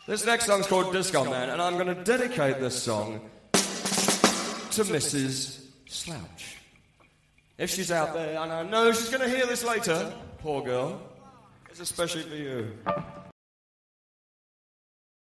This next song's called Disco Man, and I'm going to dedicate this song to Mrs. Slouch. If she's out there, and I know she's going to hear this later, poor girl, it's especially for you.